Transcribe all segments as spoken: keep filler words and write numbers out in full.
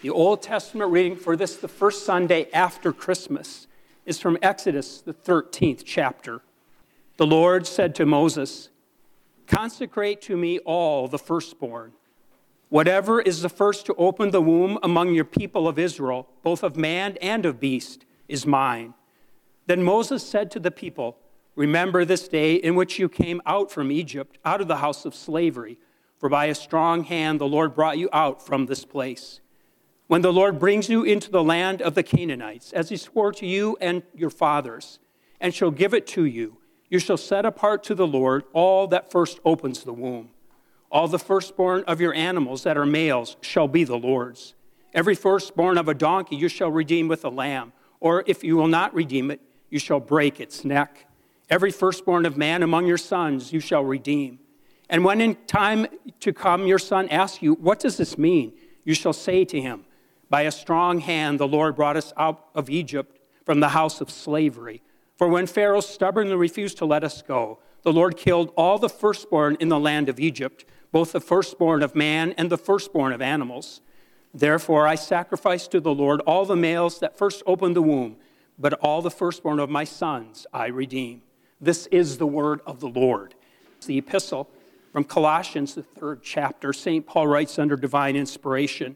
The Old Testament reading for this, the first Sunday after Christmas, is from Exodus, the thirteenth chapter. The Lord said to Moses, "Consecrate to me all the firstborn. Whatever is the first to open the womb among your people of Israel, both of man and of beast, is mine." Then Moses said to the people, "Remember this day in which you came out from Egypt, out of the house of slavery, for by a strong hand the Lord brought you out from this place. When the Lord brings you into the land of the Canaanites, as he swore to you and your fathers, and shall give it to you, you shall set apart to the Lord all that first opens the womb. All the firstborn of your animals that are males shall be the Lord's. Every firstborn of a donkey you shall redeem with a lamb, or if you will not redeem it, you shall break its neck. Every firstborn of man among your sons you shall redeem. And when in time to come your son asks you, 'What does this mean?' you shall say to him, 'By a strong hand the Lord brought us out of Egypt from the house of slavery. For when Pharaoh stubbornly refused to let us go, the Lord killed all the firstborn in the land of Egypt, both the firstborn of man and the firstborn of animals. Therefore I sacrifice to the Lord all the males that first opened the womb, but all the firstborn of my sons I redeem.'" This is the word of the Lord. It's the epistle from Colossians, the third chapter. Saint Paul writes under divine inspiration,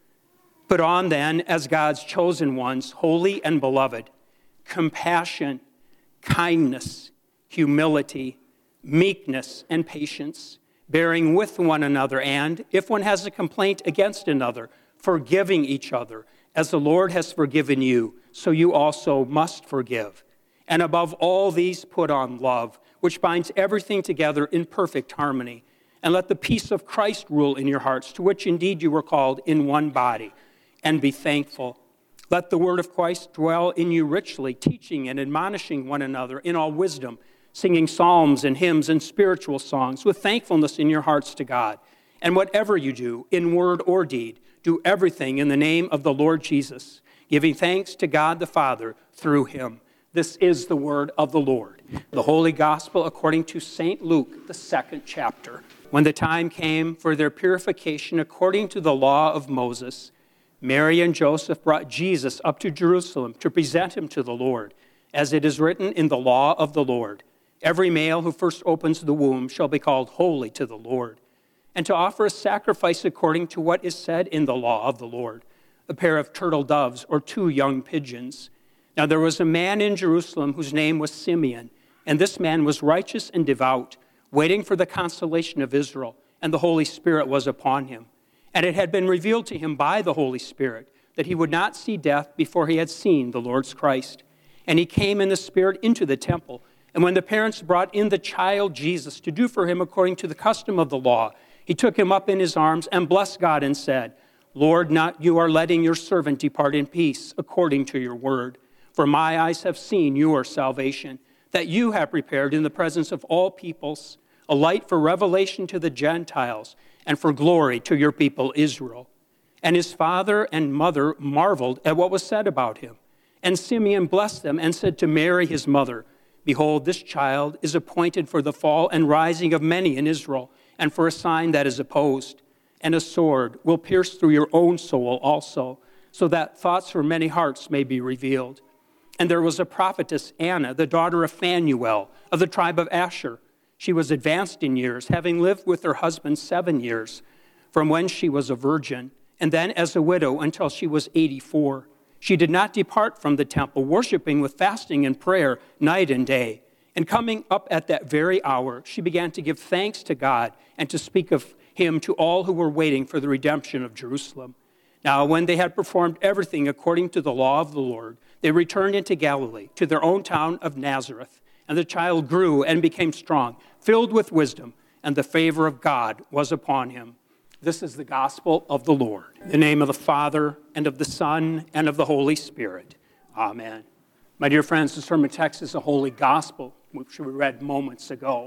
"Put on then, as God's chosen ones, holy and beloved, compassion, kindness, humility, meekness, and patience, bearing with one another, and, if one has a complaint against another, forgiving each other, as the Lord has forgiven you, so you also must forgive. And above all these put on love, which binds everything together in perfect harmony. And let the peace of Christ rule in your hearts, to which indeed you were called in one body. And be thankful. Let the word of Christ dwell in you richly, teaching and admonishing one another in all wisdom, singing psalms and hymns and spiritual songs with thankfulness in your hearts to God. And whatever you do, in word or deed, do everything in the name of the Lord Jesus, giving thanks to God the Father through him." This is the word of the Lord. The Holy Gospel according to Saint Luke, the second chapter. When the time came for their purification according to the law of Moses, Mary and Joseph brought Jesus up to Jerusalem to present him to the Lord, as it is written in the law of the Lord. Every male who first opens the womb shall be called holy to the Lord. And to offer a sacrifice according to what is said in the law of the Lord, a pair of turtle doves or two young pigeons. Now there was a man in Jerusalem whose name was Simeon, and this man was righteous and devout, waiting for the consolation of Israel, and the Holy Spirit was upon him. And it had been revealed to him by the Holy Spirit that he would not see death before he had seen the Lord's Christ. And he came in the Spirit into the temple. And when the parents brought in the child Jesus to do for him according to the custom of the law, he took him up in his arms and blessed God and said, "Lord, not you are letting your servant depart in peace according to your word. For my eyes have seen your salvation, that you have prepared in the presence of all peoples, a light for revelation to the Gentiles, and for glory to your people Israel." And his father and mother marveled at what was said about him. And Simeon blessed them and said to Mary his mother, "Behold, this child is appointed for the fall and rising of many in Israel, and for a sign that is opposed. And a sword will pierce through your own soul also, so that thoughts from many hearts may be revealed." And there was a prophetess, Anna, the daughter of Phanuel, of the tribe of Asher. She was advanced in years, having lived with her husband seven years, from when she was a virgin, and then as a widow until she was eighty-four. She did not depart from the temple, worshiping with fasting and prayer night and day. And coming up at that very hour, she began to give thanks to God and to speak of him to all who were waiting for the redemption of Jerusalem. Now, when they had performed everything according to the law of the Lord, they returned into Galilee, to their own town of Nazareth. And the child grew and became strong, filled with wisdom, and the favor of God was upon him. This is the gospel of the Lord. In the name of the Father, and of the Son, and of the Holy Spirit. Amen. My dear friends, the sermon text is the Holy Gospel, which we read moments ago.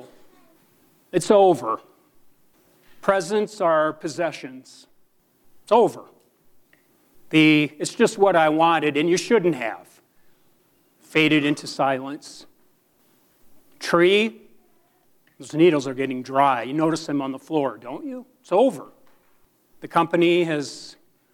It's over. Presents are possessions. It's over. The, it's just what I wanted, and you shouldn't have, faded into silence. Tree, those needles are getting dry. You notice them on the floor, don't you? It's over. The company has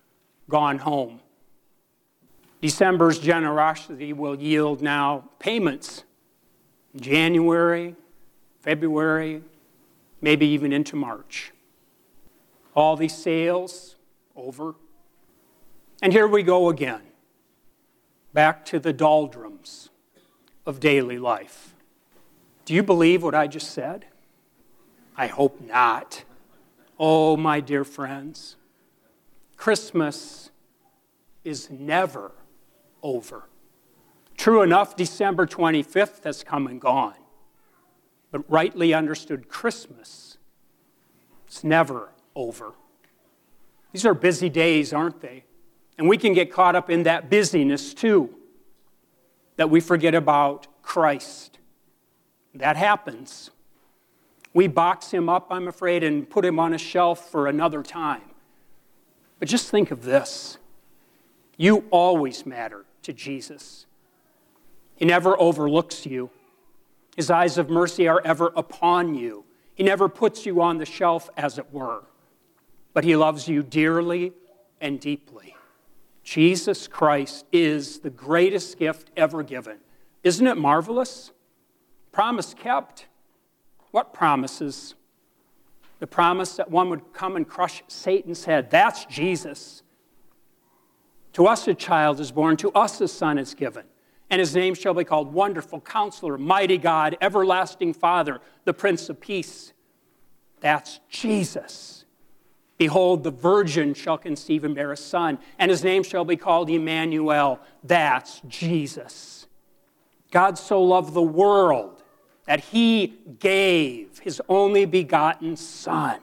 gone home. December's generosity will yield now payments in January, February, maybe even into March. All these sales over. And here we go again, back to the doldrums of daily life. Do you believe what I just said? I hope not. Oh, my dear friends, Christmas is never over. True enough, December twenty-fifth has come and gone. But rightly understood, Christmas is never over. These are busy days, aren't they? And we can get caught up in that busyness too, that we forget about Christ. That happens. We box him up, I'm afraid, and put him on a shelf for another time. But just think of this. You always matter to Jesus. He never overlooks you. His eyes of mercy are ever upon you. He never puts you on the shelf, as it were. But he loves you dearly and deeply. Jesus Christ is the greatest gift ever given. Isn't it marvelous? Promise kept. What promises? The promise that one would come and crush Satan's head. That's Jesus. To us a child is born, to us a son is given. And his name shall be called Wonderful Counselor, Mighty God, Everlasting Father, the Prince of Peace. That's Jesus. Behold, the virgin shall conceive and bear a son, and his name shall be called Emmanuel. That's Jesus. God so loved the world that he gave his only begotten Son.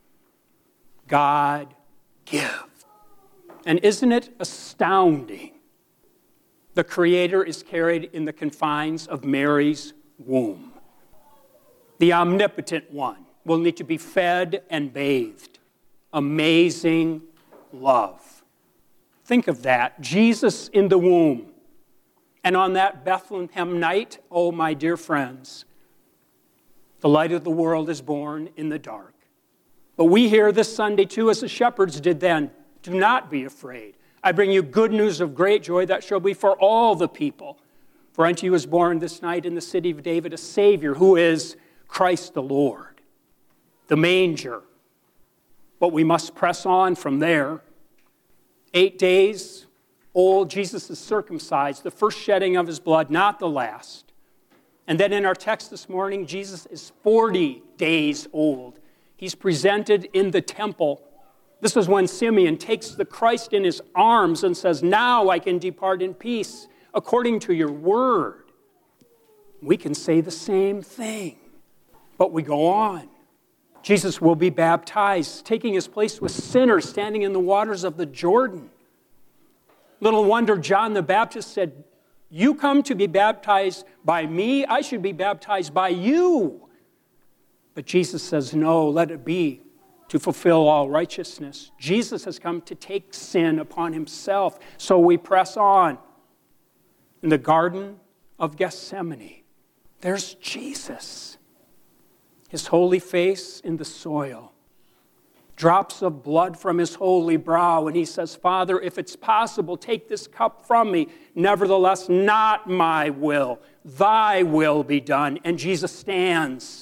God give. And isn't it astounding? The Creator is carried in the confines of Mary's womb. The omnipotent one will need to be fed and bathed. Amazing love. Think of that. Jesus in the womb. And on that Bethlehem night, oh, my dear friends, the light of the world is born in the dark. But we hear this Sunday too, as the shepherds did then, do not be afraid. I bring you good news of great joy that shall be for all the people. For unto you is born this night in the city of David a Savior, who is Christ the Lord. The manger. But we must press on from there. Eight days old, Jesus is circumcised, the first shedding of his blood, not the last. And then in our text this morning, Jesus is forty days old. He's presented in the temple. This is when Simeon takes the Christ in his arms and says, now I can depart in peace according to your word. We can say the same thing, but we go on. Jesus will be baptized, taking his place with sinners standing in the waters of the Jordan. Little wonder John the Baptist said, you come to be baptized by me, I should be baptized by you. But Jesus says, no, let it be to fulfill all righteousness. Jesus has come to take sin upon himself. So we press on. In the Garden of Gethsemane, there's Jesus. His holy face in the soil. Drops of blood from his holy brow. And he says, Father, if it's possible, take this cup from me. Nevertheless, not my will, thy will be done. And Jesus stands.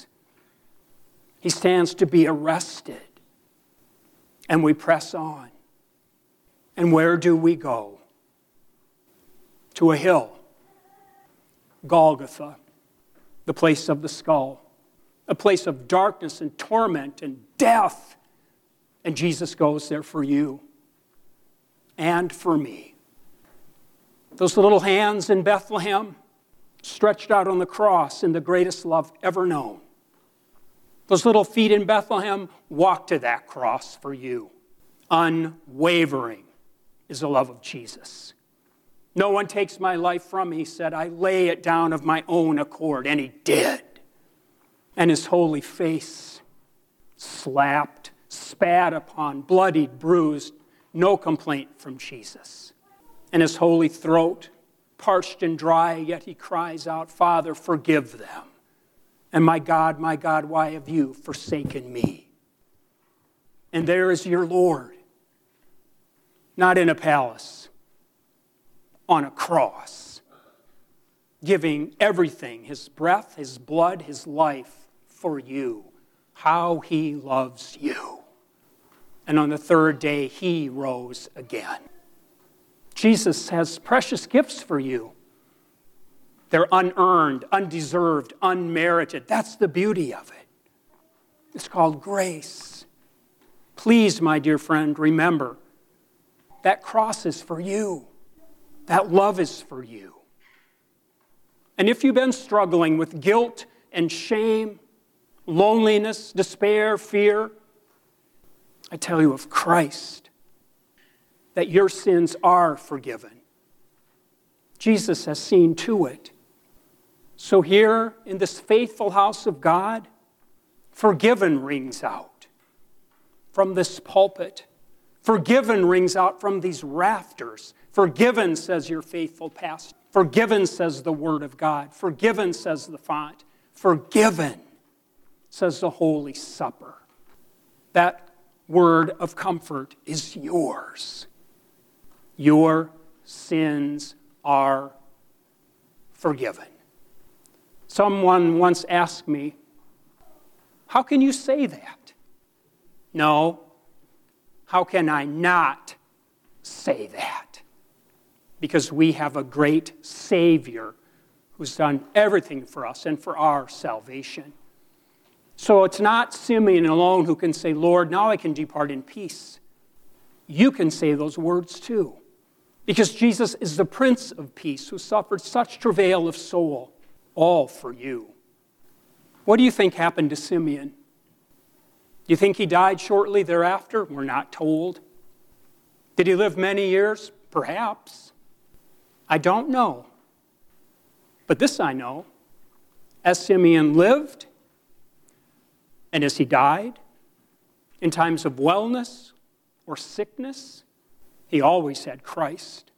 He stands to be arrested. And we press on. And where do we go? To a hill. Golgotha, the place of the skull. A place of darkness and torment and death. And Jesus goes there for you and for me. Those little hands in Bethlehem stretched out on the cross in the greatest love ever known. Those little feet in Bethlehem walked to that cross for you. Unwavering is the love of Jesus. No one takes my life from me, he said. I lay it down of my own accord. And he did. And his holy face slapped, spat upon, bloodied, bruised. No complaint from Jesus. And his holy throat, parched and dry, yet he cries out, Father, forgive them. And my God, my God, why have you forsaken me? And there is your Lord. not in a palace, on a cross, giving everything, his breath, his blood, his life for you. How he loves you. And on the third day, he rose again. Jesus has precious gifts for you. They're unearned, undeserved, unmerited. That's the beauty of it. It's called grace. Please, my dear friend, remember that cross is for you. That love is for you. And if you've been struggling with guilt and shame, loneliness, despair, fear, I tell you of Christ, that your sins are forgiven. Jesus has seen to it. So here in this faithful house of God, forgiven rings out from this pulpit. Forgiven rings out from these rafters. Forgiven, says your faithful pastor. Forgiven, says the Word of God. Forgiven, says the font. Forgiven, says the Holy Supper. That word of comfort is yours. Your sins are forgiven. Someone once asked me, how can you say that? No, how can I not say that? Because we have a great Savior who's done everything for us and for our salvation. So it's not Simeon alone who can say, Lord, now I can depart in peace. You can say those words too. Because Jesus is the Prince of Peace who suffered such travail of soul, all for you. What do you think happened to Simeon? Do you think he died shortly thereafter? We're not told. Did he live many years? Perhaps. I don't know. But this I know. As Simeon lived, and as he died, in times of wellness or sickness, he always had Christ.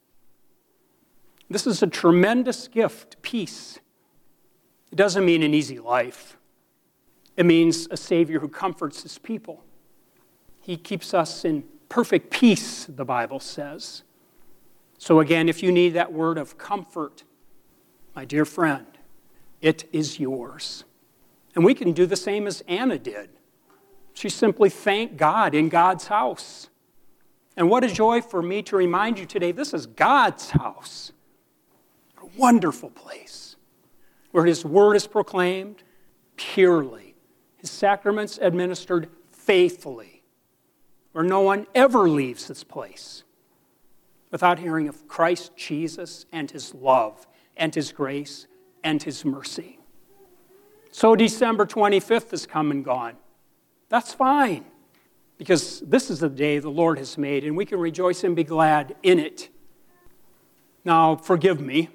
This is a tremendous gift, peace. It doesn't mean an easy life. It means a Savior who comforts his people. He keeps us in perfect peace, the Bible says. So again, if you need that word of comfort, my dear friend, it is yours. And we can do the same as Anna did. She simply thanked God in God's house. And what a joy for me to remind you today, this is God's house. A wonderful place where his word is proclaimed purely, his sacraments administered faithfully, where no one ever leaves this place without hearing of Christ Jesus and his love and his grace and his mercy. So December twenty-fifth has come and gone. That's fine, because this is the day the Lord has made, and we can rejoice and be glad in it. Now, forgive me.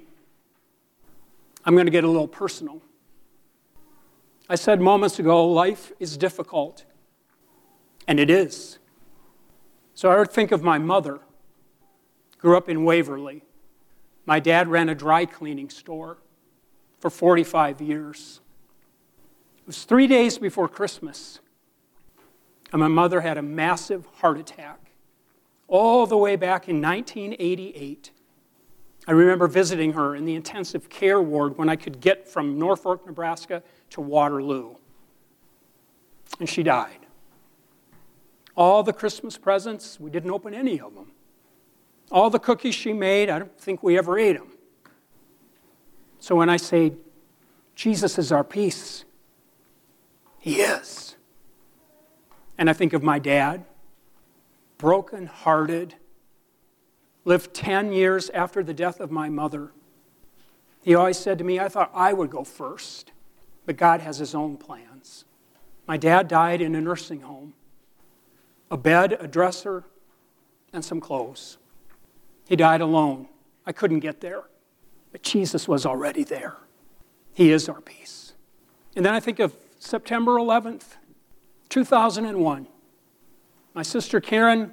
I'm going to get a little personal. I said moments ago, life is difficult, and it is. So I would think of my mother. Grew up in Waverly. My dad ran a dry cleaning store for forty-five years. It was three days before Christmas, and my mother had a massive heart attack all the way back in nineteen eighty-eight. I remember visiting her in the intensive care ward when I could get from Norfolk, Nebraska to Waterloo. And she died. All the Christmas presents, we didn't open any of them. All the cookies she made, I don't think we ever ate them. So when I say, Jesus is our peace, he is. And I think of my dad, broken-hearted, lived ten years after the death of my mother. He always said to me, I thought I would go first, but God has his own plans. My dad died in a nursing home, a bed, a dresser, and some clothes. He died alone. I couldn't get there, but Jesus was already there. He is our peace. And then I think of September eleventh, two thousand one. My sister Karen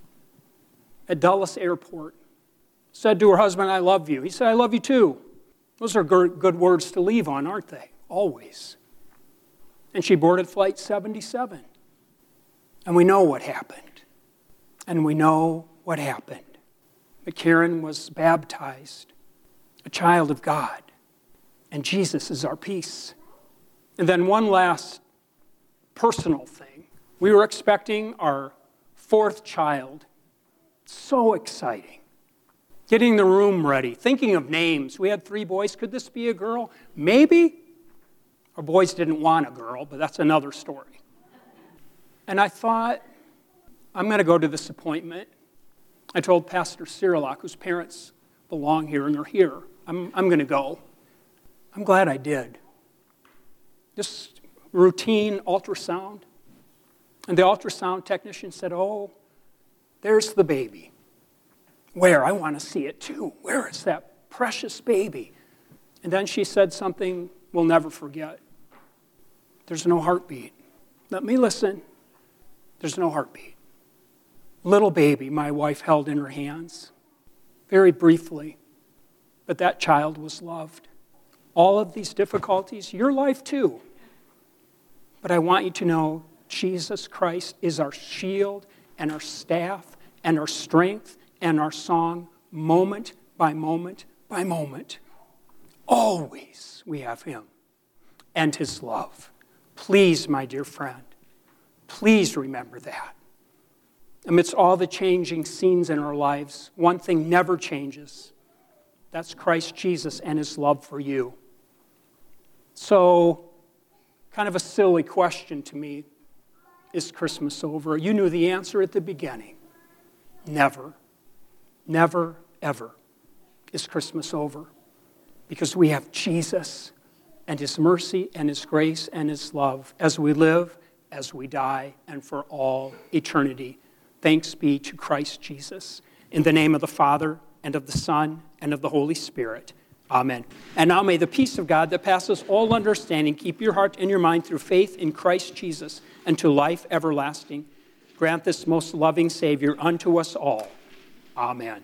at Dulles Airport said to her husband, I love you. He said, I love you too. Those are good words to leave on, aren't they? Always. And she boarded flight seventy-seven. And we know what happened. And we know what happened. McCarran was baptized, a child of God, and Jesus is our peace. And then one last personal thing. We were expecting our fourth child. So exciting. Getting the room ready, thinking of names. We had three boys. Could this be a girl? Maybe. Our boys didn't want a girl, but that's another story. And I thought, I'm going to go to this appointment. I told Pastor Cyrilak, whose parents belong here, and they're here. I'm, I'm going to go. I'm glad I did. Just routine ultrasound. And the ultrasound technician said, oh, there's the baby. Where? I want to see it too. Where is that precious baby? And then she said something we'll never forget. There's no heartbeat. Let me listen. There's no heartbeat. Little baby my wife held in her hands, very briefly, but that child was loved. All of these difficulties, your life too. But I want you to know Jesus Christ is our shield and our staff and our strength and our song, moment by moment by moment. Always we have him and his love. Please, my dear friend, please remember that. Amidst all the changing scenes in our lives, one thing never changes. That's Christ Jesus and his love for you. So, kind of a silly question to me, is Christmas over? You knew the answer at the beginning. Never, never, ever is Christmas over. Because we have Jesus and his mercy and his grace and his love as we live, as we die, and for all eternity. Thanks be to Christ Jesus. In the name of the Father, and of the Son, and of the Holy Spirit. Amen. And now may the peace of God that passes all understanding keep your heart and your mind through faith in Christ Jesus unto life everlasting. Grant this most loving Savior unto us all. Amen.